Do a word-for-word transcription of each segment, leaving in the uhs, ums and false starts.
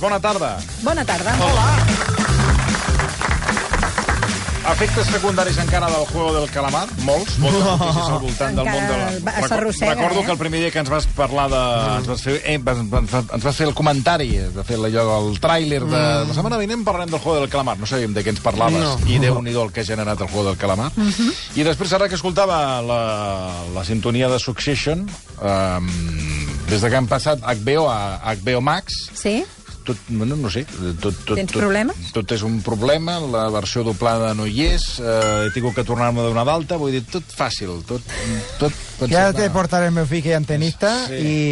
bona tarda. Bona tarda. Hola. Efectes secundaris encara del Juego del Calamar, molts, moltes notícies al voltant del món de la... S'arrossega, Recordo eh? que el primer dia que ens vas parlar de... Ens vas fer, eh, ens vas fer el comentari, de fer allò, el tràiler de... La setmana vinent parlem del Juego del Calamar. No sabíem de què ens parlaves. No. I Déu-n'hi-do el que ha generat el Juego del Calamar. Uh -huh. I després, ara que escoltava la, la sintonia de Succession, um, des de que han passat H B O a H B O Max... Sí? Tot, bueno, no sé, tot, tot, Tens tot, problemes? Tot és un problema, la versió doblada no hi és, eh, he tingut que tornar-me a donar d'alta, vull dir, tot fàcil, tot... tot Ya te portaré el meu fill que es antenista Sí.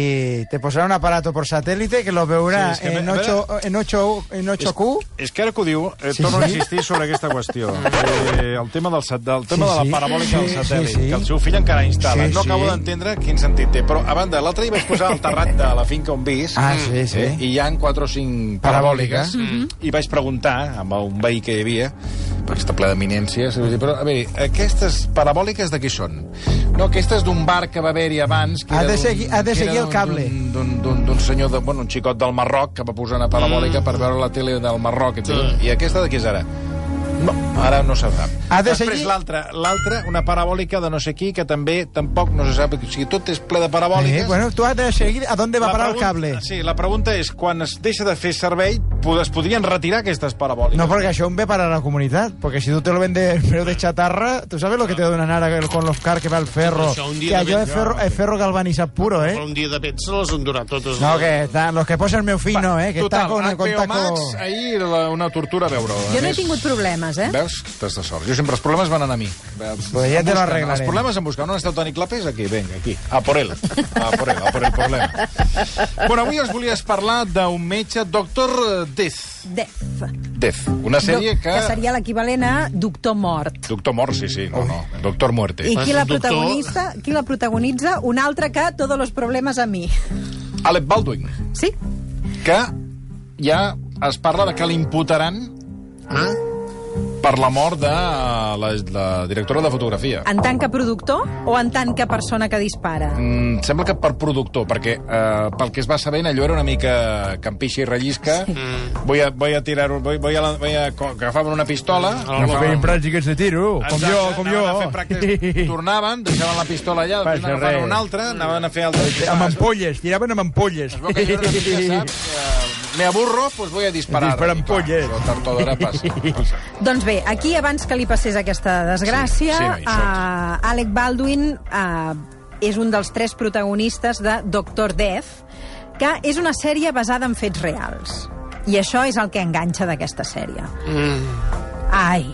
y te posará un aparato por satélite que lo veurà Sí, és que en, me- ocho, en, ocho, en ocho Q. És que ara que ho diu, eh, Sí, torno a sí. insistir sobre aquesta qüestió. Eh, el tema del, sat, del tema Sí, de la sí. parabòlica del Sí, satèl·lit, sí, sí. que el seu fill encara instal·la. Sí, no sí. acabo d'entendre quin sentit té, però a banda, l'altre dia vaig posar el terrat de la finca on vis, Ah, sí, sí. eh, i hi ha quatre o cinc parabòliques, i vaig preguntar amb un veí que hi havia, perquè està ple d'eminències, però, a veure, aquestes parabòliques de qui són? No, aquestes d'un bar que va haver-hi abans... Que Ha era de d'un- seguir- ha de que era seguir el d'un- cable. d'un- d'un d'un senyor, de, bueno, un xicot del Marroc que va posar una parabòlica per veure la tele del Marroc. I aquesta de qui és ara? No, ara no se sap. Ha de Després seguir- l'altra, l'altra, una parabòlica de no sé qui, que també tampoc no se sap. O sigui, tot és ple de parabòliques. Eh, bueno, tú has de seguir a dónde va a La parar el pregunta- cable. Sí, la pregunta és, quan es deixa de fer servei, pod- es podrien retirar aquestes parabòliques? No, porque això ve para la comunidad. Porque si tú te lo vendes pero de chatarra, tú sabes lo que te donan ahora con los car que va el ferro. Això un dia Que de allò vent, és ferro, és ferro galvanizat puro, Però eh? un dia de pet se les endurà totes. No, que está, los que posa el meu fill no, eh? Que Total, está con, H con B O taco... Max, ahir era una tortura veure-ho. A Jo no he més, tingut problemes, eh? Veus? Estàs de sort. Jo sempre els problemes van anar a mi. Pues ja te lo Buscant. arreglaré. Els problemes em busquen. On està el Toni Clapés? Aquí, vinga, aquí. A por él. A por él, a por el problema. Bueno, avui us volies parlar d'un metge, doctor Death. Death. Death. Una sèrie Do- que... que seria l'equivalent a Doctor Mort. Doctor Mort, sí, sí. No, no. Doctor Muerte. I qui la, Doctor- protagonista, qui la protagonitza? Un altre que Todos los problemes a mi. Alec Baldwin, Sí? que ja es parla de que l'imputaran Ah? per la mort de la, la directora de fotografia. En tant que productor o en tant que persona que dispara? Mm, sembla que per productor, perquè eh, pel que es va sabent, allò era una mica campixa i rellisca. Sí. Voy a, voy a tirar... Voy, voy a, voy a, agafaven una pistola... No feien pràctiques de tiro, com Exacte, jo, com jo. anaven a fer pràctiques, tornaven, deixaven la pistola allà, Passa després n'agafaven res. una altra, anaven a fer altres... Amb ampolles, tiraven amb ampolles. Es veu que allò era una mica, saps? Eh, me aburro, pues voy a disparar. Dispara I, clar, ampolles. això tard o d'hora passa. passa. Doncs bé, aquí, abans que li passés aquesta desgràcia, Sí, sí, això. uh, Alec Baldwin uh, és un dels tres protagonistes de Doctor Death, que és una sèrie basada en fets reals. I això és el que enganxa d'aquesta sèrie. Mm. Ai,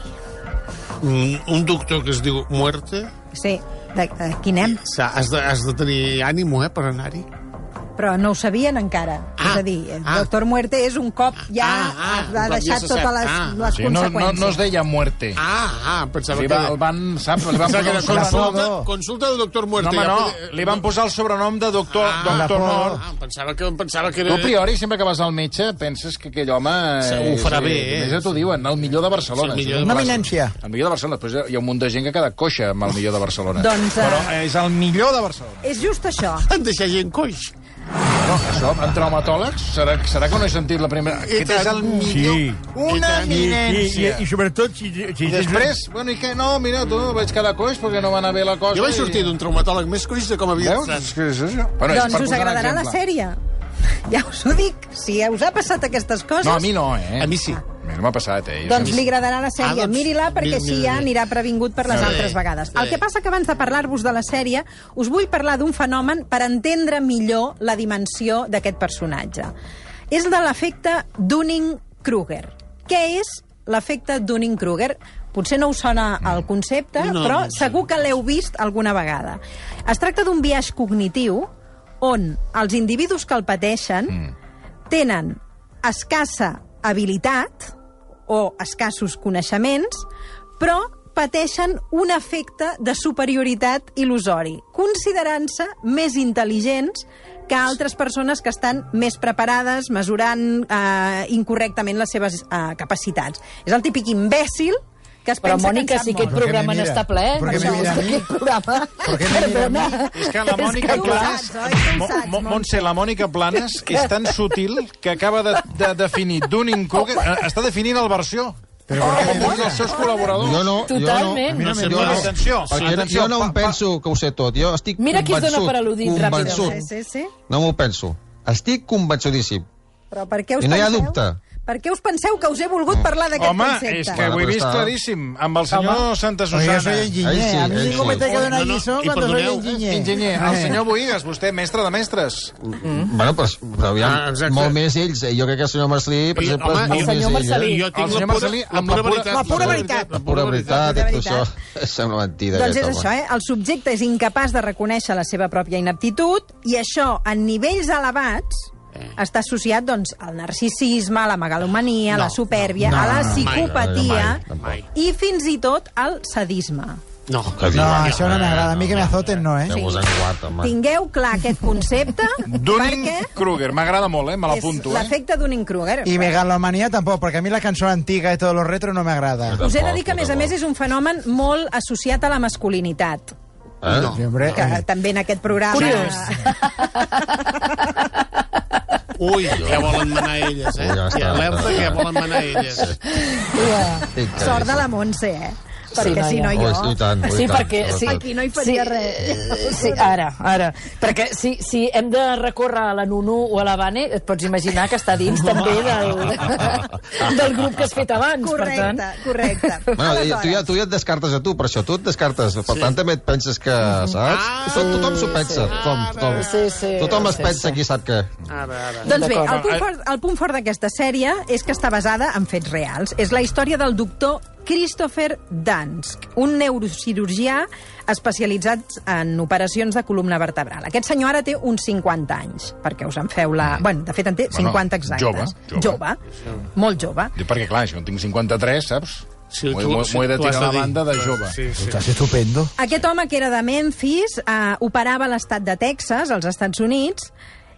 Un, un doctor que es diu Muerte. sí, de, de, aquí anem. Sa- Has de, has de tenir ànimo, eh, per anar-hi. Però no ho sabien encara. Ah, és a dir, el ah. Doctor Muerte és un cop ja Ah, ah, ha, un ha cop ja deixat se totes sap. les, Ah. les Sí, no, no, conseqüències. no es deia muerte. Ah, ah, pensava Sí, que... va, el van, saps? Li van Pensava que posar era el sobrenom... consulta, no. consulta del doctor No, Muerte. home, Ja no. podia- Li van posar el sobrenom de doctor, Ah, doctor la por. Mort. Ah, pensava que, pensava que Tu, era... a priori, sempre que vas al metge, penses que aquell home... Sí, ho farà és, bé, eh? Més ja t'ho diuen, el millor de Barcelona. Sí, el millor de Una Barcelona. eminència. El millor de Barcelona. Després hi ha un munt de gent que ha quedat coixa amb el millor de Barcelona. Doncs, eh, Però és el millor de Barcelona. És just això. Han deixat gent coix. No, això, en traumatòlegs, serà, serà que no he sentit la primera... Aquest és el millor. Sí. Una I tant. I, i, eminència. i, i sobretot si, si I després, bueno, i què? No, mira, tu, vaig quedar coix perquè no va anar bé la cosa. Jo vaig i- sortir d'un traumatòleg més coix de com havia Veus? És estat. que és això. Bueno, és Doncs per us posar un agradarà la exemple. sèrie. Ja us ho dic. Si us ha passat aquestes coses... No, a mi no, eh? A mi sí. A mi no m'ha passat, eh? Jo Doncs sempre- li agradarà la sèrie. Ah, doncs, Miri-la, perquè mira, així mira, ja mira. anirà previngut per les Sí, altres vegades. sí. El que passa que abans de parlar-vos de la sèrie, us vull parlar d'un fenomen per entendre millor la dimensió d'aquest personatge. És de l'efecte Dunning-Kruger. Què és l'efecte Dunning-Kruger? Potser no us sona el concepte, No, però no sé. segur que l'heu vist alguna vegada. Es tracta d'un biaix cognitiu on els individus que el pateixen Mm. tenen escassa habilitat o escassos coneixements, però pateixen un efecte de superioritat il·lusori, considerant-se més intel·ligents que altres persones que estan més preparades, mesurant eh, incorrectament les seves eh, capacitats. És el típic imbècil que es Però, pensa Mònica, que en si sap aquest molt. programa Perquè no mira, està ple, perquè no, mira és a que mi. aquest programa... Perquè mira a mi. Perdona. És que la Mònica que tu Planes... saps, oi? Tu Mo- saps, Mo- Montse. Montse, la Mònica Planes és tan sutil que acaba de, de definir Dunning-Kruger... eh, Està definint el versió. Però per què Com m'hi un dels seus col·laboradors. Jo no, Totalment. jo no, A mi no jo m'hi no, dius. Atenció, perquè atenció, jo no pa- em penso que ho sé tot. Jo estic Mira qui es convençut. dona per al·ludit convençut. ràpidament. Sí, sí, sí. No m'ho penso. Estic convençudíssim. Però per què us I no hi ha penseu? dubte. Per què us penseu que us he volgut parlar d'aquest Home, concepte? és que ho he vist claríssim. Amb el senyor Santa Oye, yo Susana. soy enginyer. Ahí sí, a mí ahí ningú sí. me té que donar No, no, lliçó i cuando soy perdoneu, enginyer. Enginyer, el Eh. senyor Boigues, vostè, mestre de mestres. Mm. Bueno, però, però aviam, Ah, exacte. molt més ells. Jo crec que el senyor Marcelí, per I, exemple, home, és molt el senyor més ell. Marcelí. Eh? Jo El tinc la senyor pura, Marcelí, la amb la pura pura- veritat. la pura veritat. La pura veritat, La tot veritat. això sembla mentida. Doncs és aquest això, home. eh? El subjecte és incapaç de reconèixer la seva pròpia ineptitud i això, en nivells elevats, està associat doncs, al narcisisme, a la megalomania, a la supèrbia, no, a la no, no, psicopatia mai, mai, i fins i tot al sadisme. No, Que No, diu, això no m'agrada. A mi que me azoten no, eh? Déu-vos en guard, home. Tingueu clar aquest concepte perquè Dunning-Kruger, m'agrada molt, eh? Me és l'apunto, eh? l'efecte Dunning-Kruger. Y megalomanía tampoco, porque a mí la canción antigua y todo lo retro no me agrada. Us he de dir que, a més a més, és un fenomen molt associat a la masculinitat. Eh? No. Sí, hombre. Que també en aquest programa... Curiós. Ui, ja volen manar elles, eh? Ui, ja està, I alerta ja que ja està. volen manar elles. Sí, que Sort de sí. la Montse, eh? Perquè Sí, si no noia. jo... Ui, i tant, ui, Sí, tant, perquè... Sí, sobretot. Aquí no hi faria sí, res. eh, Sí, ara, ara. Perquè si, si hem de recórrer a la Nunu o a la Vane, et pots imaginar que està dins també del, del grup que has fet abans. Correcte, Per tant, correcte. Bueno, i tu, ja, Aleshores, tu ja et descartes a tu, per això tu et descartes. Per tant, també et penses que, saps? Ah, Tot, tothom s'ho pensa. Tothom, tothom, Sí, sí, tothom es sí, pensa sí. qui sap què. Ara, ara. Doncs bé, D'acord. el punt, fort, el punt fort d'aquesta sèrie és que està basada en fets reals. És la història del doctor Christopher Dansk, un neurocirurgià especialitzat en operacions de columna vertebral. Aquest senyor ara té uns cinquanta anys, perquè us en feu la... Bueno, de fet en té Bueno, cinquanta exactes. jove, jove. jove. Molt jove. Dic, perquè, clar, jo en tinc cinquanta-tres, saps? Sí, M'ho tu- m'ho- sí, m'ho he de tu has tirar a la de dir. banda de jove. Sí, sí. Estás estupendo. Aquest home, que era de Memphis, eh, operava a l'estat de Texas, als Estats Units.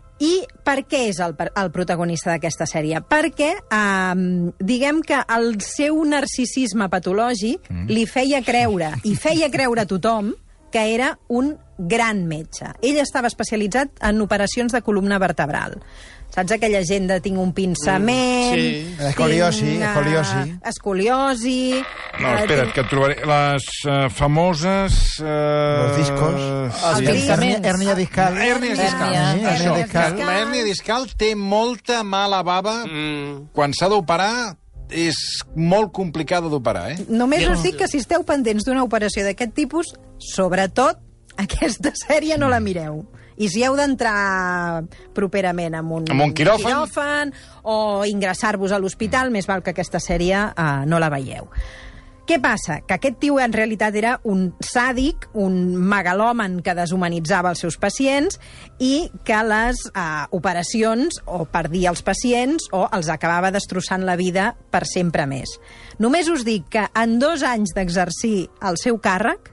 I per què és el, el protagonista d'aquesta sèrie? Perquè, eh, diguem que el seu narcisisme patològic mm. li feia creure, i feia creure a tothom, que era un gran metge. Ell estava especialitzat en operacions de columna vertebral. Saps aquella gent de tinc un pinçament... Mm, sí. Escoliosi, tinc, eh, escoliosi. Escoliosi... No, eh, espera't, tinc- que et trobaré les uh, famoses... Uh, Los discos. Els sí. pensaments. Hernia, hernia discal. Hernia discal. Hernia, Sí, hernia hernia discal. discal. La hèrnia discal té molta mala bava. Mm. Quan s'ha d'operar, és molt complicada d'operar, eh? Només Ja. us dic que si esteu pendents d'una operació d'aquest tipus, sobretot aquesta sèrie no la mireu. I si heu d'entrar properament amb un, Amb un quiròfan? quiròfan o ingressar-vos a l'hospital, més val que aquesta sèrie eh, no la veieu. Què passa? Que aquest tio en realitat era un sàdic, un megalòman que deshumanitzava els seus pacients i que les eh, operacions o perdia els pacients o els acabava destrossant la vida per sempre més. Només us dic que en dos anys d'exercir el seu càrrec,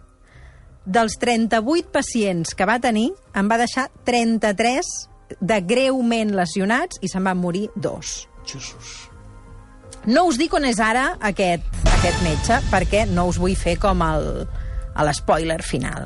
dels trenta-vuit pacients que va tenir, en va deixar trenta-tres de greument lesionats i se'n van morir dos. Jesús. No us dic on és ara aquest, aquest metge, perquè no us vull fer com el, a l'espoiler final.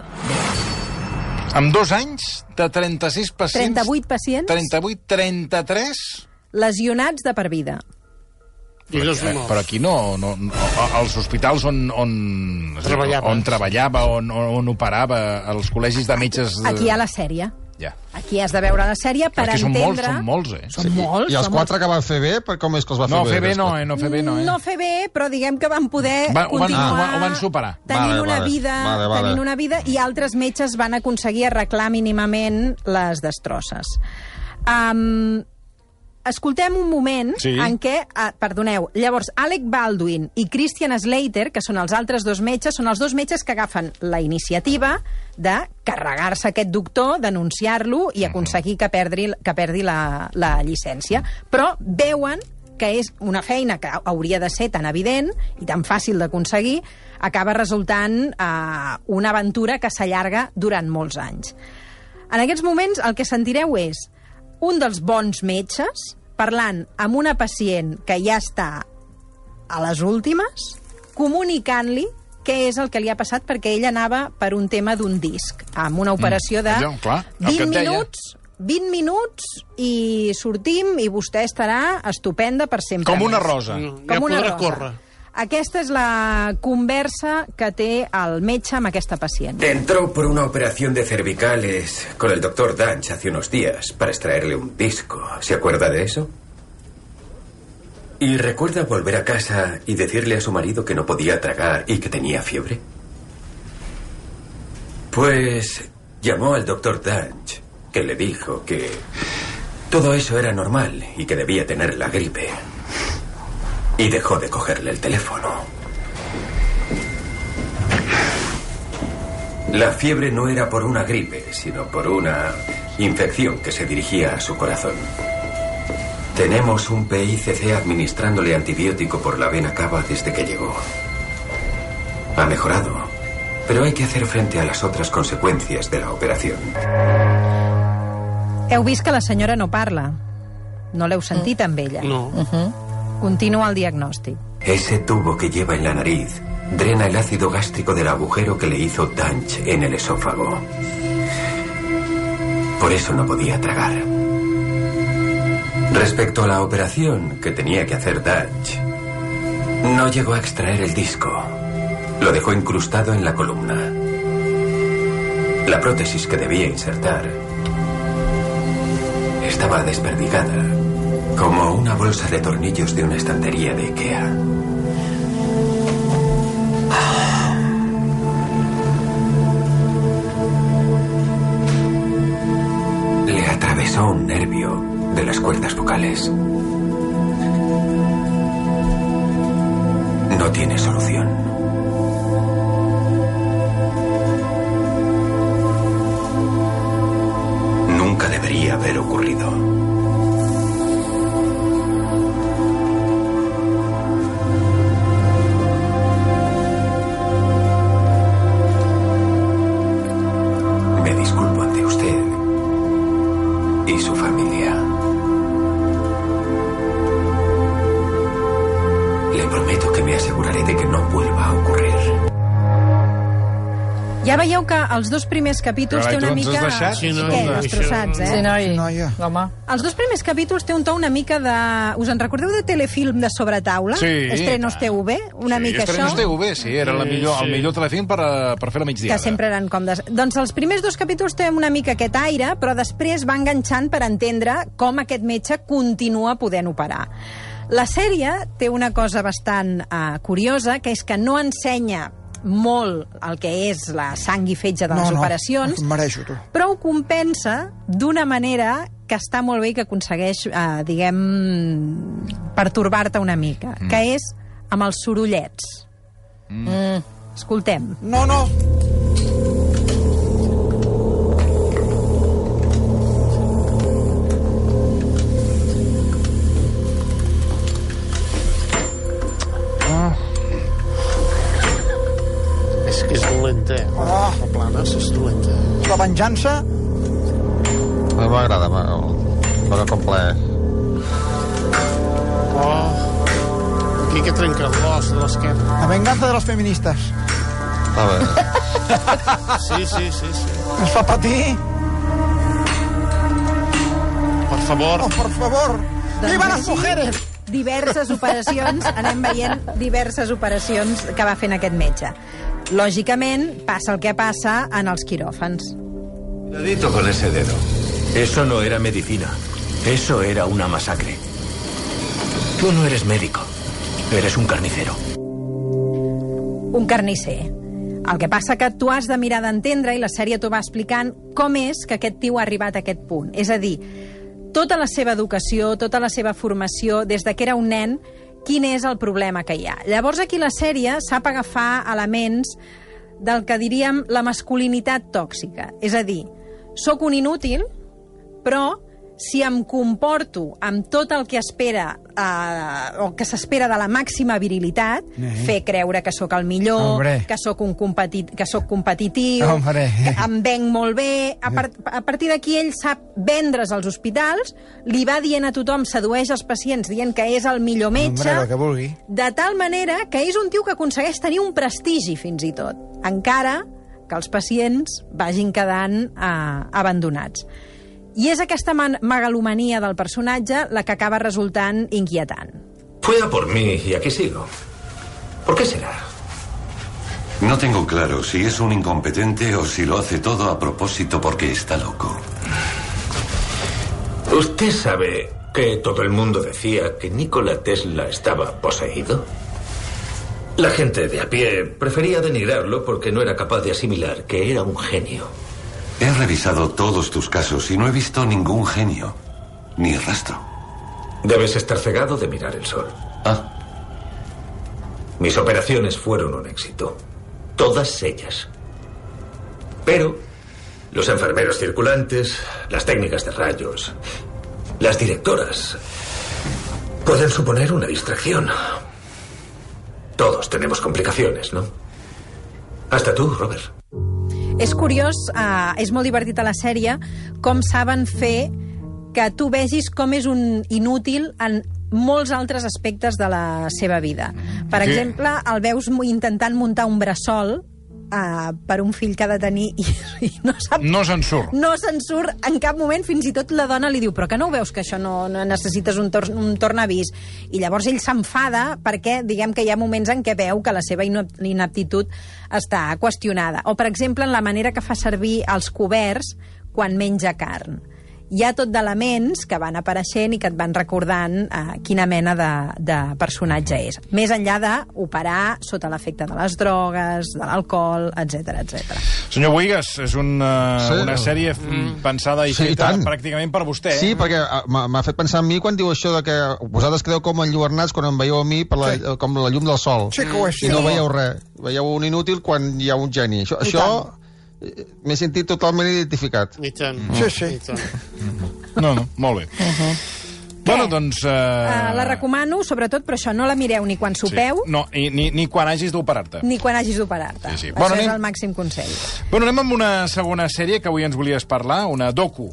Amb dos anys, de trenta-sis pacients... trenta-vuit pacients trenta-vuit, trenta-tres... lesionats de per vida. I dos Eh, morts. però aquí no, no, no... Els hospitals on, on, Treballava. on treballava, on, on operava, els col·legis de metges... De... Aquí hi ha la sèrie. Ja. Aquí has de veure la sèrie per Perquè són molts, entendre... són molts, eh? Són molts, I els són quatre que van fer bé, per com és que els va No, fer fer bé no, aquests eh? No fer bé no, eh? No fer bé, però diguem que van poder Va- ho van- continuar ho van- ho van superar. tenint Vale, una vale, vida, vale, vale. tenint una vida i altres metges van aconseguir arreglar mínimament les destrosses. Um, escoltem un moment Sí. en què, uh, perdoneu, llavors Alec Baldwin i Christian Slater, que són els altres dos metges, són els dos metges que agafen la iniciativa de carregar-se aquest doctor, denunciar-lo i aconseguir que perdi, que perdi la, la llicència. Però veuen que és una feina que hauria de ser tan evident i tan fàcil d'aconseguir, acaba resultant eh, una aventura que s'allarga durant molts anys. En aquests moments el que sentireu és un dels bons metges parlant amb una pacient que ja està a les últimes comunicant-li què és el que li ha passat, perquè ell anava per un tema d'un disc, amb una operació de Mm. Clar, el que vint et deia. minuts, vint minuts i sortim i vostè estarà estupenda per sempre. Com una més. rosa. Ja Com una podrà rosa. córrer. Aquesta és la conversa que té el metge amb aquesta pacient. Entró por una operación de cervicales con el doctor Danch hace unos días para extraerle un disco. ¿Se acuerda de eso? ¿Y recuerda volver a casa y decirle a su marido que no podía tragar y que tenía fiebre? Pues llamó al doctor Danch, que le dijo que todo eso era normal y que debía tener la gripe. Y dejó de cogerle el teléfono. La fiebre no era por una gripe, sino por una infección que se dirigía a su corazón. Tenemos un P I C C administrándole antibiótico por la vena cava desde que llegó. Ha mejorado, pero hay que hacer frente a las otras consecuencias de la operación. Heu vist que la senyora no parla. No l'heu sentit amb ella. No. Continua el diagnòstic. Ese tubo que lleva en la nariz drena el ácido gástrico del agujero que le hizo Danch en el esófago. Por eso no podía tragar. Respecto a la operación que tenía que hacer Danch, no llegó a extraer el disco. Lo dejó incrustado en la columna. La prótesis que debía insertar estaba desperdigada, como una bolsa de tornillos de una estantería de IKEA. Le atravesó un nervio de las cuerdas vocales. No tiene solución. Nunca debería haber ocurrido. Me disculpo ante usted y su familia. Le prometo que me aseguraré de que no vuelva a ocurrir. Ja veieu que els dos primers capítols Carai, té una tu ens has mica... deixat? Sí, no, Què, no, destrossats, eh? Sí, noi. Noia. Home. Els dos primers capítols té un to una mica de... Us en recordeu de telefilm de sobretaula? Sí. Estrenos T V? Una sí, mica Estrenos això? T V, sí, era la millor, Sí. el millor telefilm per, a- per fer la migdiada. Que sempre eren còmodes. Doncs els primers dos capítols tenen una mica aquest aire, però després va enganxant per entendre com aquest metge continua podent operar. La sèrie té una cosa bastant uh, curiosa, que és que no ensenya molt el que és la sang i fetge de les no, operacions, no, mereixo, tu. però ho compensa d'una manera que està molt bé i que aconsegueix, eh, diguem, pertorbar-te una mica, mm. que és amb els sorollets. Mm. Escoltem. No, no. És que és dolenta. Oh. La plana és dolenta. La venjança... No m'agrada, m'agrada com ple. Oh. Aquí que trenca l'os de l'esquerra. La venganza de los feministas. A veure, Sí, sí, sí, sí. Ens fa patir. Per favor. Oh, por favor. ¡Viva las mujeres! Diverses operacions, anem veient diverses operacions que va fent aquest metge. Lògicament, passa el que passa en els quiròfans. Cuidadito con ese dedo. Eso no era medicina. Eso era una masacre. Tú no eres médico. Eres un carnicero. Un carnisser. El que passa que tu has de mirar d'entendre, i la sèrie t'ho va explicant, com és que aquest tio ha arribat a aquest punt. És a dir, tota la seva educació, tota la seva formació, des de que era un nen, quin és el problema que hi ha. Llavors aquí la sèrie sap agafar elements del que diríem la masculinitat tòxica. És a dir, sóc un inútil, però si em comporto amb tot el que espera eh, o que s'espera de la màxima virilitat, Eh. fer creure que sóc el millor, Hombre. que sóc un competi que sóc competitiu, Hombre. que em venc molt bé. A, par a partir d'aquí ell sap vendre's als hospitals, li va dient a tothom, sedueix els pacients dient que és el millor metge, Hombre, el que vulgui. de tal manera que és un tio que aconsegueix tenir un prestigi fins i tot, encara que els pacients vagin quedant eh, abandonats. I és aquesta megalomania del personatge la que acaba resultant inquietant. Fue a por mí y aquí sigo. ¿Por qué será? No tengo claro si es un incompetente o si lo hace todo a propósito porque está loco. ¿Usted sabe que todo el mundo decía que Nikola Tesla estaba poseído? La gente de a pie prefería denigrarlo porque no era capaz de asimilar que era un genio. He revisado todos tus casos y no he visto ningún genio, ni rastro. Debes estar cegado de mirar el sol. Ah, Mis operaciones fueron un éxito. Todas ellas. Pero los enfermeros circulantes, las técnicas de rayos, las directoras, pueden suponer una distracción. Todos tenemos complicaciones, ¿no? Hasta tú, Robert. És curiós, eh, és molt divertit a la sèrie, com saben fer que tu vegis com és un inútil en molts altres aspectes de la seva vida. Per Sí. exemple, el veus mu- intentant muntar un bressol eh, per un fill que ha de tenir i, i no sap... No se'n surt. No se'n surt en cap moment, fins i tot la dona li diu però que no ho veus, que això no, no necessites un, tor un tornavís? I llavors ell s'enfada perquè, diguem que hi ha moments en què veu que la seva inap- inaptitud està qüestionada. O, per exemple, en la manera que fa servir els coberts quan menja carn. Hi ha tot d'elements que van apareixent i que et van recordant eh, quina mena de, de personatge és. Més enllà d'operar sota l'efecte de les drogues, de l'alcohol, etcètera, etcètera. Senyor Boigas, és una, Sí. una sèrie mm. pensada i Sí, feta i tant. pràcticament per vostè. Sí, perquè ah, m'ha m'ha fet pensar en mi quan diu això de que vosaltres quedeu com enlluernats quan em veieu a mi per la, sí. com la llum del sol. Sí que ho és, I no sí. veieu res. Veieu un inútil quan hi ha un geni. Això, I això eh, m'he sentit totalment identificat. I tant. Sí, sí. I tant. No, no, molt bé. Uh -huh. Bueno, doncs... Uh... Uh, la recomano, sobretot, però això, no la mireu ni quan sopeu, Sí. No, i, ni, ni quan hagis d'operar-te. ni quan hagis d'operar-te. Sí, sí. Això Bueno, és anem- el màxim consell. Bueno, anem amb una segona sèrie que avui ens volies parlar, una docu.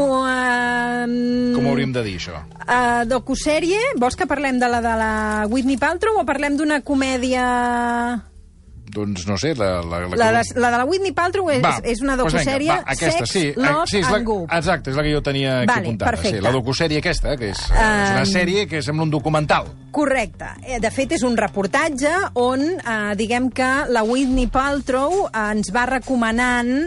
Uh, Com hauríem de dir, això? uh, docusèrie, vols que parlem de la de la Whitney Paltrow o parlem d'una comèdia... Doncs no sé, la... La, La de, la de la Whitney Paltrow és, Va, és una doncs docusèrie vinga, va, aquesta, Sex, sí, eh, Love sí, és la, and Goop. exacte, és la que jo tenia aquí Vale, apuntada. perfecte. Sí, la docusèrie aquesta, que és, um... és una sèrie que sembla un documental. Correcte. Eh, De fet, és un reportatge on, eh, diguem que la Whitney Paltrow eh, ens va recomanant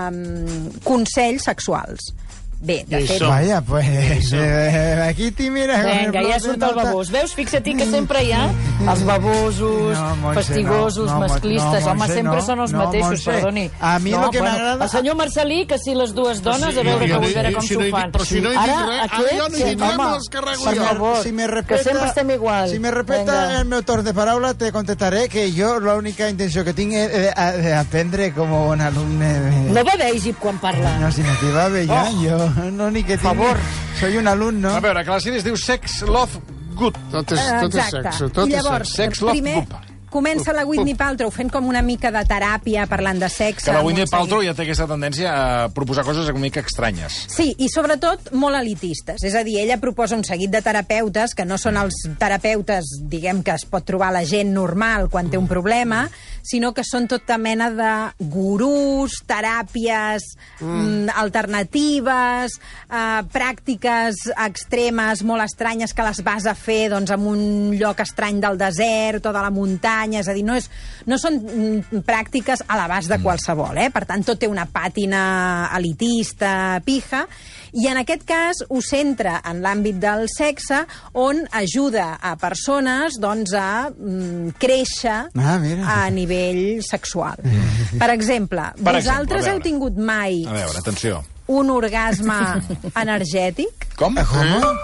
eh, consells sexuals. Bé, de fet... Això. Vaya, pues... Eh, aquí t'hi mira... con el Vinga, ja plot surt de el nota. babós. Veus? Fixa't que sempre hi ha els babosos, No, Montse, fastigosos, no, no, masclistes. no, Home, Montse, sempre no, són els no, mateixos, Montse. perdoni. A mi no, lo que bueno, m'agrada- El senyor Marcelí, que si les dues dones, a veure jo que no vull he veure dit- com si s'ho no he dit- fan. però si no he dit Ara, res, ara aquest, jo no he sí, dit res, home, me'ls carrego per jo. favor, Si me que respeta, sempre estem igual. Si me respeta Vinga. el meu torn de paraula, te contestaré que jo l'única intenció que tinc és de- d'aprendre com un alumne... De... No beveix quan parla. No, si no t'hi va bé ja, Oh. jo no ni que tinc... Favor. Soy un alumno. A veure, que la sèrie es diu Sex, Love, Good. Tot és, tot és Exacte. sexe, tot I és llavors, sexe. Sex, love, primer, goop. comença la Whitney Paltrow fent com una mica de teràpia, parlant de sexe. Que la amb Whitney un seguit- Paltrow ja té aquesta tendència a proposar coses una mica estranyes. Sí, i sobretot molt elitistes. És a dir, ella proposa un seguit de terapeutes que no són els terapeutes, diguem, que es pot trobar la gent normal quan té un problema, sinó que són tota mena de gurús, teràpies mm. alternatives, eh, pràctiques extremes, molt estranyes, que les vas a fer doncs, en un lloc estrany del desert o de la muntanya. És a dir, no, és, no són mm, pràctiques a l'abast de qualsevol. Eh? Per tant, tot té una pàtina elitista, pija, i en aquest cas ho centra en l'àmbit del sexe, on ajuda a persones doncs, a mm, créixer Ah, mira. a nivell sexual. Per exemple, Per exemple, vosaltres a heu veure. tingut mai A veure, atenció. un orgasme energètic? Com? ¿Cómo?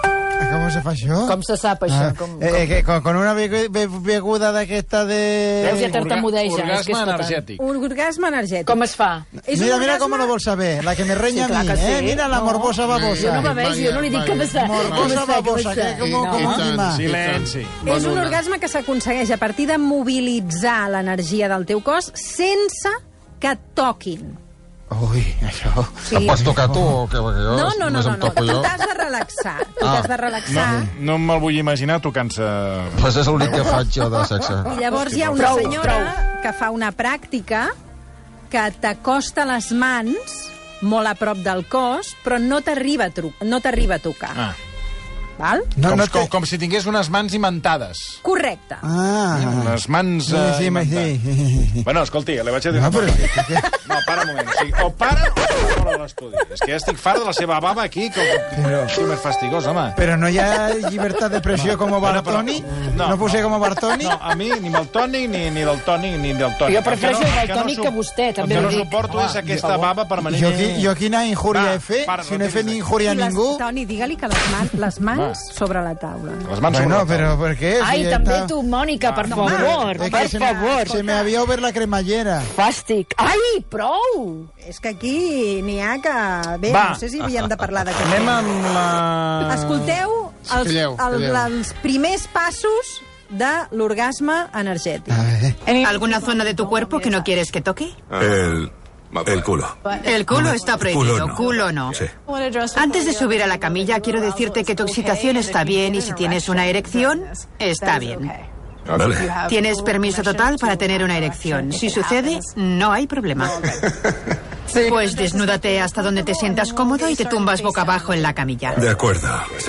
¿Cómo se fa això? Com se sap, això? Ah, Com, eh, que con, con una be be beguda d'aquesta de... Veus, ja tartamudeja. Orgasme és que és fatal. energètic. Un orgasme energètic. Com es fa? És un Mira, mira orgasme- cómo lo vol saber, la que me reña Sí, a clar mí, que sí. eh? Mira la No. morbosa babosa. Jo no beveix, jo no li dic que me sa. Morbosa babosa, que como, No. como I tant. anima. Silenci. És un orgasme que s'aconsegueix a partir de mobilitzar l'energia del teu cos sense que et toquin. Ui, això... Sí. Em pots tocar tu o què? Perquè jo No, no, no, només no, em no. toco Tu jo. t'has de relaxar. Tu Ah. t'has de No, relaxar. no me'l vull imaginar tocant-se... Pues és l'únic que faig jo de sexe. I llavors hi ha una Prou, senyora que fa una pràctica que t'acosta les mans molt a prop del cos, però no t'arriba a, tru- no t'arriba a tocar. Ah. Val? No, com, no com, te... com si tingués unes mans imantades. Correcte. Ah, Unes mans... sí, eh, sí, me- imantades. sí. Bueno, escolti, li vaig a dir No, una però... cosa. que- que- No, para un moment. O, sigui, o para o no fora de l'estudi. És que ja estic fart de la seva baba aquí, com... Però- Sí, més fastigós, home. Però no hi ha llibertat d'expressió com Bartoni? No, No potser no. com Bartoni? No, a mi ni amb el tònic ni, ni del tònic ni del tònic. Jo prefereixo El que el del tònic su- que vostè, també El ho que no dic. suporto Home, és aquesta per favor. baba permanent. Jo, qui, jo quina injúria Va, he fet? para, Si no no he fet diguis ni injúria a I les, ningú... Toni, digue-li que les, man, les mans Va. sobre la taula. Les mans sobre Bueno, la taula. però per què? Ai, Si també està- tu, Mònica, per no, favor, Es que per se me- favor. Se me havia obert la cremallera. Fàstic. Ai, prou! És que aquí n'hi ha que... Bé, Va. no sé si havíem de parlar d'aquest Anem tema. amb la... Escolteu els, Calleu, el, calleu. els primers passos de l'orgasme energètic. A ver. ¿Alguna zona de tu cuerpo que no quieres que toque? El, el culo. El culo está prohibido, Culo no. culo no. Sí. Antes de subir a la camilla, quiero decirte que tu excitación está bien y si tienes una erección, está bien. Vale. Tienes permiso total para tener una erección. Si sucede, no hay problema. Pues desnúdate hasta donde te sientas cómodo y te tumbas boca abajo en la camilla. De acuerdo, sí.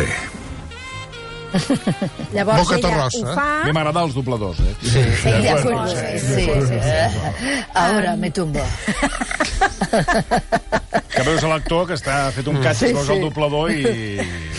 Llavors Boca ella terrosa, ho eh? fa... A mi m'agraden els dobladors, eh? Sí, Sí, de acuerdo. Sí, sí, sí. Ahora me tumbo. Que veus l'actor que està fet un catx, Sí, veus sí. el doblador i...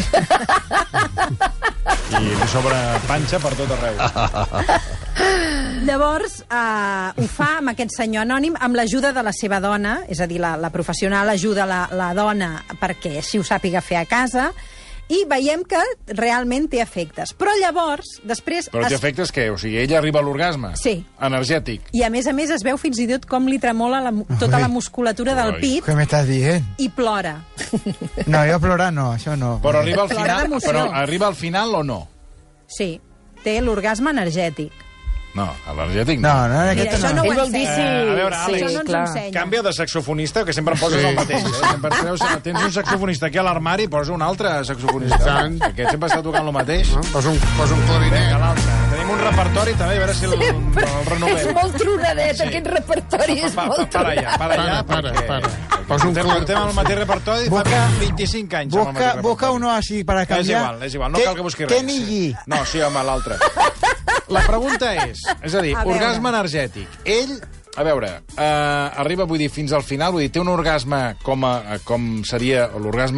I li sobra panxa per tot arreu. Llavors, eh, ho fa amb aquest senyor anònim amb l'ajuda de la seva dona, és a dir, la, la professional ajuda la, la dona perquè així ho sàpiga fer a casa, i veiem que realment té efectes. Però llavors, després... Però té es- efectes que, o sigui, ella arriba a l'orgasme. Sí. Energètic. I a més a més es veu fins i tot com li tremola la, mu- tota la musculatura del Ui. pit ¿Qué me estás diciendo? i plora. No, jo plorar no, això no. Però arriba al Plora final, d'emoció. però arriba al final o no? Sí, té l'orgasme energètic. No, a l'energètic No, no. no, en Mira, aquest això no. no ho Ell vol dir ensenya. si... Eh, a veure, sí, Àlex, Això no ens clar. ho ensenya. Canvia de saxofonista, que sempre em poses Sí. el mateix. Eh? Sempre treus, tens un saxofonista aquí a l'armari i posa un altre saxofonista. I tant. Aquest sempre està tocant el mateix. No? Posa un, posa un clarinet. Vinga, l'altre. Tenim un repertori també, a veure si el, el, el renovem. És molt tronadet, Sí. aquest repertori és Pa, pa, molt para ja, para ja. Para, para, perquè para. Posa un Portem, clar- portem el mateix repertori fa Busca- vint-i-cinc anys. amb el Busca, mateix busca repertori. uno así para És cambiar. igual, és igual, no Que- cal que busqui que res. ningui. No, sí, home, l'altre. La pregunta és, és a dir, A veure. orgasme energètic. Ell, a veure, eh, arriba, vull dir, fins al final, vull dir, té un orgasme com, a, com seria l'orgasme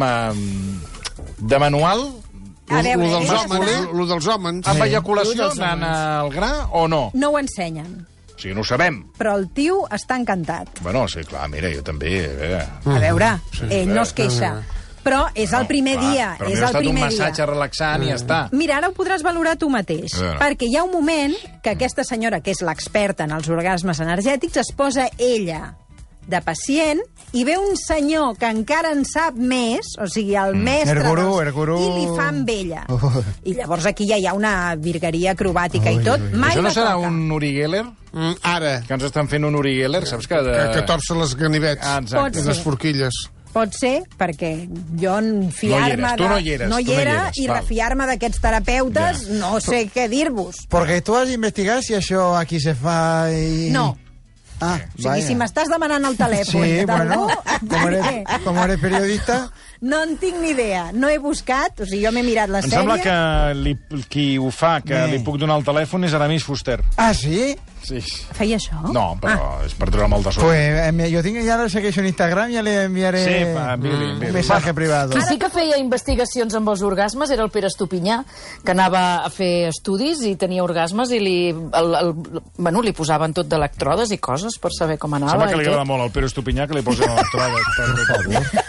mm, de manual, A veure, Lo dels ell homes, està- lo dels homes. amb ejaculació, dels anant al gra o no? No ho ensenyen. O sigui, no ho sabem. Però el tio està encantat. Bueno, sí, clar, mira, jo també, a veure... A veure, ell no es queixa. Però és el primer Clar, dia, però és m'ha el estat un primer massatge dia. relaxant i ja està. Mira, ara ho podràs valorar tu mateix, A veure. perquè hi ha un moment que aquesta senyora, que és l'experta en els orgasmes energètics, es posa ella de pacient i ve un senyor que encara en sap més, o sigui, el mestre, El gurú, dels- el gurú. i li fa amb ella. Ui. I llavors aquí ja hi ha una virgueria acrobàtica i Ui, tot. ui, ui. Mai Això no la serà toca. un Uri Geller? Mm, ara, Que ens estan fent un Uri Geller, saps que... De... que, que torça les ganivets Ah, Pot exacte. i les forquilles. Pot ser, perquè jo en fiar-me... No hi eres, tu de- no hi eres, no tu hi no hi era, eres, i val. refiar-me d'aquests terapeutes, Ja. no sé què dir-vos. Porque tú has investigado si això aquí se fa i... No. Ah, O sigui, si m'estàs demanant el telèfon Sí, d'algú, bueno, como eres, como eres periodista... no en tinc ni idea. No he buscat, o sigui, jo m'he mirat la Em sèrie... sembla que li, qui ho fa, que Eh. li puc donar el telèfon, és Aramis Fuster. Ah, sí? Sí. Feia això? No, però és per treure'm el de sobre. Pues eh, yo tengo ya lo segueixo en Instagram, ya le enviaré Sí, va, envia-li, un envia-li. mensaje privado. Qui sí que feia investigacions amb els orgasmes era el Pere Estupinyà, que anava a fer estudis i tenia orgasmes i li, el, el, bueno, li posaven tot d'electrodes i coses per saber com anava. Sembla que li i tot. agrada molt al Pere Estupinyà que li posen electrodes. per tot.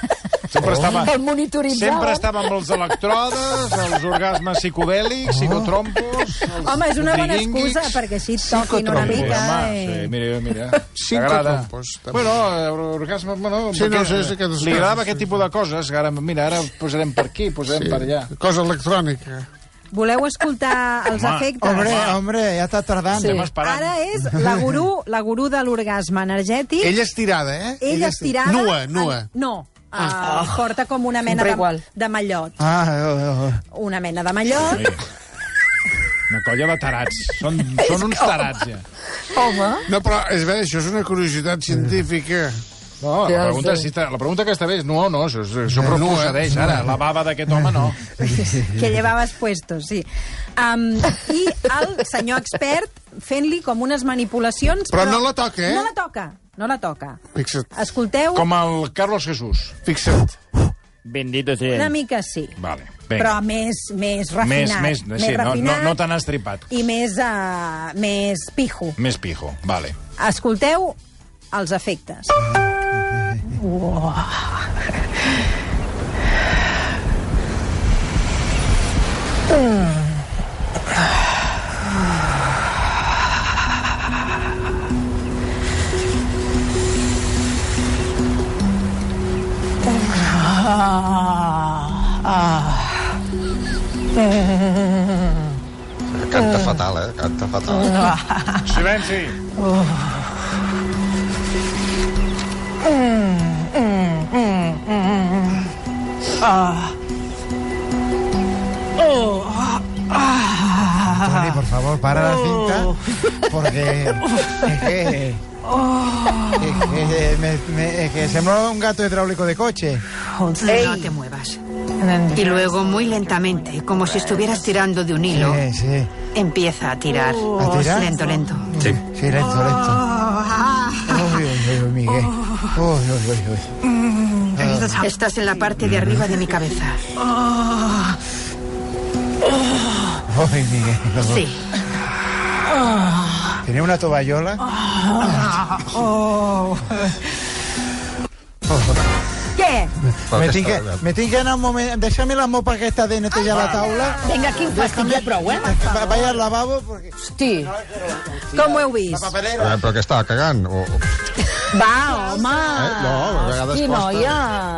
Sempre estava, El monitoritzava. sempre estava amb els electrodes, els orgasmes psicodèlics, psicotrompos... Els Home, és una bona triguinguis. excusa perquè així et toquin una mica. Home, i... sí, mira, mira. Psicotrompos, també. Bueno, orgasme... Bueno, Sí, no, perquè sí, sí, aquestes li agradava coses, aquest sí. tipus de coses. Ara, mira, ara posarem per aquí, posarem Sí. per allà. Cosa electrònica. Voleu escoltar els Home. efectes? Hombre, hombre, ja està tardant. Sí. Estem esperant. Ara és la gurú, la gurú de l'orgasme energètic. Ella estirada, eh? Ella estirada... Nua, nua. En, no, ah. uh, porta com una mena Sempre de, igual. de mallot. Ah, oh, oh. Una mena de mallot. Una colla de tarats. Són, són uns tarats, ja. Home. No, però és bé, això és una curiositat científica. No, la pregunta, és si està, la pregunta que està bé és no o no, això, això No, procedeix. eh? Ara, la bava d'aquest home no. Que llevaves puestos, sí. Um, I el senyor expert fent-li com unes manipulacions... Però no la toca, eh? No la toca, no la toca. Fixa't, Escolteu, Com el Carlos Jesús. fixa't. Bendito sea. una mica sí. Vale, Però vinga. més, més Més, refinat. més, sí, no, no, no tan estripat. I més, uh, més pijo. Més pijo, vale. Escolteu els efectes. Canta fatal, eh? Canta fatal. Silenci. Tony, por favor, para la cinta, porque es que... Es que, me, me, es que sembra un gato hidráulico de coche. No te muevas. Y luego, muy lentamente, como si estuvieras tirando de un hilo, Sí, sí. empieza a tirar. ¿A tirar? Lento, lento. Sí. Sí, lento, lento. Uy, uy, uy, Miguel. Uy, uy, uy, uy. Estás en la parte de arriba de mi cabeza. Uy, Miguel. Sí. ¿Tiene una tovallola? Què? Me tinc que, me tinc que anar un moment... Deixa'm la mopa aquesta de netejar la taula. Vinga, quin fàstic, ja prou, eh? Va- Vaya al lavabo, porque... Hosti. Com ho heu La vist? papelera. Eh, però que estava cagant? O... Va, home. Eh, no, a vegades Hosti, costa. noia.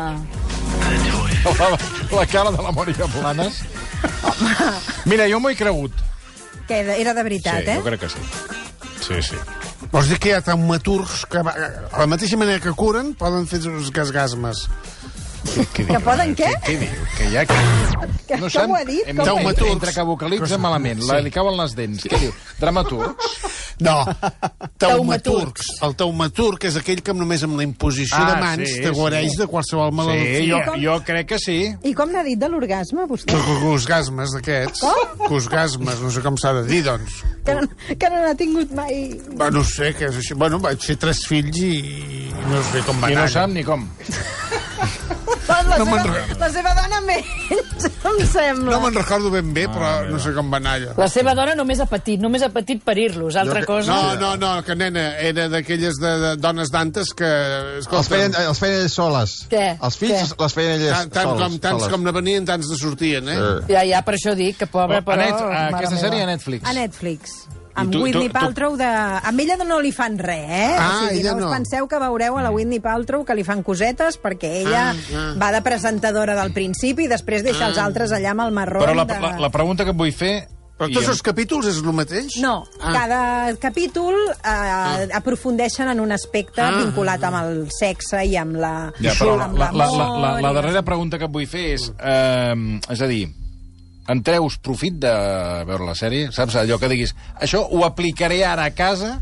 La, la cara de la Mònica Planes. Mira, jo m'ho he cregut. Que era de veritat, Sí, eh? jo crec que sí. Sí, sí. Vols dir que hi ha taumaturgs que, va- a la mateixa manera que curen, poden fer uns gasgasmes. Què Que poden què? Què diu? Que hi ha... Que... Que- com ho ha dit? Hem, Com ho ha entre, dit? entre que vocalitza malament, la, li cauen les dents. Què diu? Dramaturgs? No, taumaturgs. El taumaturg és aquell que només amb la imposició Ah, de mans sí, te guareix sí. de qualsevol Sí, malaltia. jo, jo crec que sí. I com n'ha dit de l'orgasme, vostè? Cusgasmes d'aquests. Cusgasmes, no sé com s'ha de dir, doncs. Que no, que no n'ha tingut mai... Va, no sé, què és això. Bueno, vaig fer tres fills i, i no sé com va I anar. no sap ni com. La, No me'n seva, re- la seva dona menys, em sembla. No me'n recordo ben bé, però no sé com va anar allò. La seva dona només ha patit, només ha patit parir-los. Altra Jo que- cosa... No, no, no, que nena, era d'aquelles de, de dones d'antes que... Els Escolta, feien, els feien elles soles. Què? Els fills Què? les feien elles tant, tant, soles. com, tants soles. com ne venien, tants ne sortien, eh? Sí. Ja, ja, per això dic que pobre, A però... net, mare aquesta meva. sèrie a Netflix. A Netflix. Amb tu- Whitney tu- tu- Paltrow de... Amb ella no li fan res, eh? Ah, o sigui, ella no us no. penseu que veureu a la Whitney Paltrow que li fan cosetes perquè ella Ah, ah. va de presentadora del principi i després deixa els altres allà amb el marró Però la, de... la, la pregunta que et vull fer... Però i tots em- els capítols és el mateix? No, Ah. cada capítol eh, aprofundeixen en un aspecte Ah. vinculat amb el sexe i amb la... Ja, però la, amb la, la, la, la, l'amor la i darrera pregunta que et vull fer és... Eh, és a dir, en treus profit de veure la sèrie? Saps allò que diguis, això ho aplicaré ara a casa?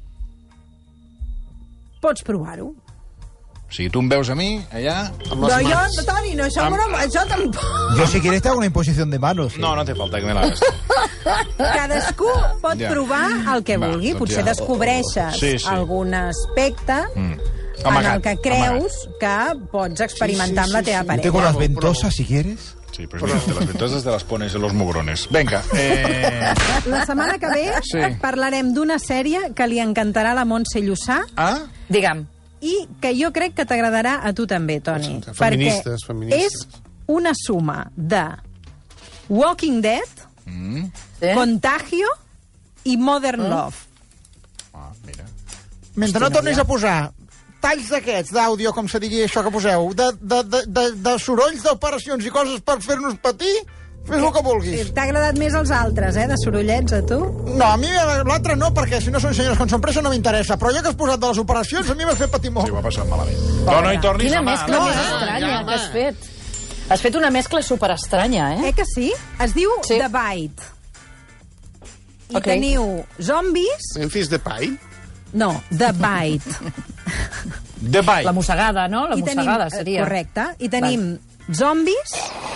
Pots provar-ho. O sigui, tu em veus a mi, allà... No, jo, Toni, no, això, Amb- no, això tampoc. Yo si quieres te hago una imposición de manos. ¿eh? No, no té falta que me l'hagues. Cadascú pot Ja. provar el que Va, vulgui. doncs Potser ja. descobreixes Sí, sí. algun aspecte Mm. en el que creus que pots experimentar amb la teva Yo tengo parella. las ventosas, si quieres. Sí, pues mira, de las ventosas te las pones en los mugrones. Venga, eh... La setmana que ve Sí. parlarem d'una sèrie que li encantarà a la Montse Llussà. Ah? Digue'm. i que jo crec que t'agradarà a tu també, Toni. Feministes, perquè feministes. és una suma de Walking Dead, Mm. Sí? Contagio i Modern Mm. Love. Ah, mira. Mentre no tornis a posar talls d'aquests, d'àudio, com se digui això que poseu, de, de, de, de, de sorolls d'operacions i coses per fer-nos patir, fes el que vulguis. T'ha agradat més els altres, eh, de sorollets, a tu? No, a mi l'altre no, perquè si no són senyors quan són presos no m'interessa, però allò que has posat de les operacions a mi m'ha fet patir molt. Sí, ho ha passat malament. No, no hi tornis, Quina home. mescla no, més eh? estranya Ja, que has fet. Has fet una mescla superestranya, eh? Eh que sí? Es diu Sí. The Bite. I Ok. teniu zombis... Memphis Depay? No, The Bite. The Bite. La mossegada, no? La I tenim, mossegada eh, seria. Correcte. I tenim zombis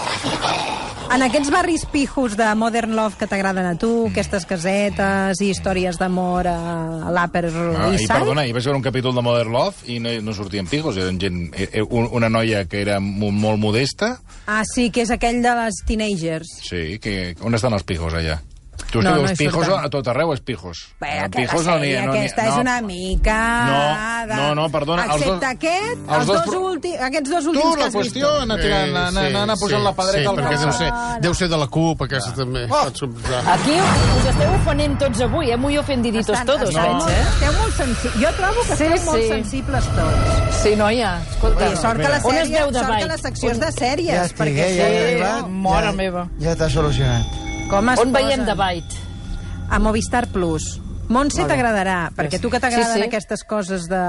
en aquests barris pijos de Modern Love que t'agraden a tu, aquestes casetes i històries d'amor a l'Upper Ah, East I Side. perdona, hi vaig veure un capítol de Modern Love i no, no sortien pijos, eren gent, eh, eh, un- una noia que era mo- molt modesta. Ah, sí, que és aquell de les teenagers. Sí, que, on estan els pijos allà? Tu No, no, no dius hi pijos surten. a tot arreu, és pijos. Bé, Eh, que la pijos no n'hi sèrie ha, no n'hi ha. aquesta és No. una mica... No, de- no, no, perdona, els Excepte dos- aquest, els els dos dos pro- últims, aquests dos Tu, últims que la has qüestió, vist. anar, tirant, anar, anar, anar posant la pedreta sí, al perquè deu calçat. ser, deu ser de la CUP, aquesta també. Oh. Pot suposar. Aquí us esteu ofenent tots avui, eh? Muy ofendiditos Estan- todos, estan veig, molt, eh? esteu molt sensibles. Jo trobo que Sí, esteu molt sí. sensibles tots. Sí, noia, escolta. Oye, sort que la On es sèrie, veu de sort que Bite? les seccions de Ja sèries, estic, perquè eh, ja he sí, arribat. mare ja, meva. Ja t'ha solucionat. com es On veiem posen? de Bite? A Movistar Plus. Montse t'agradarà, perquè tu que t'agraden Sí, sí. aquestes coses de,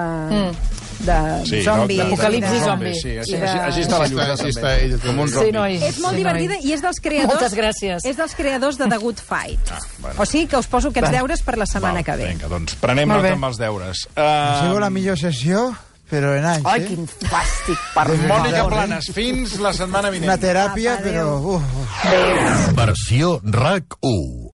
de Sí, zombis... no, de- Apocalipsi i de- zombi. Sí, així, I de- així, així està la lluita, Així està també. ella, Com un també. zombi. Sí, noi. És molt Sí, divertida noi. i és dels creadors... Moltes gràcies. És dels creadors de The Good Fight. Ah, bueno. O sigui que us poso aquests deures per la setmana Val, que ve. Vinga, doncs prenem Molt nota bé. amb els deures. Ha Uh, sigut la millor sessió, però en anys, Ai, eh? quin fàstic, per Mònica favor. Planes, fins la setmana vinent. Una teràpia, Apa, però... adéu. Uf. Versió RAC u.